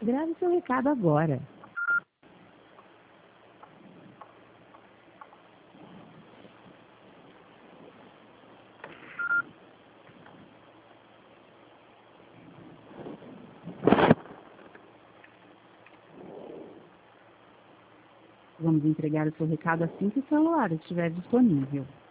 Grave seu recado agora. Vamos entregar o seu recado assim que o celular estiver disponível.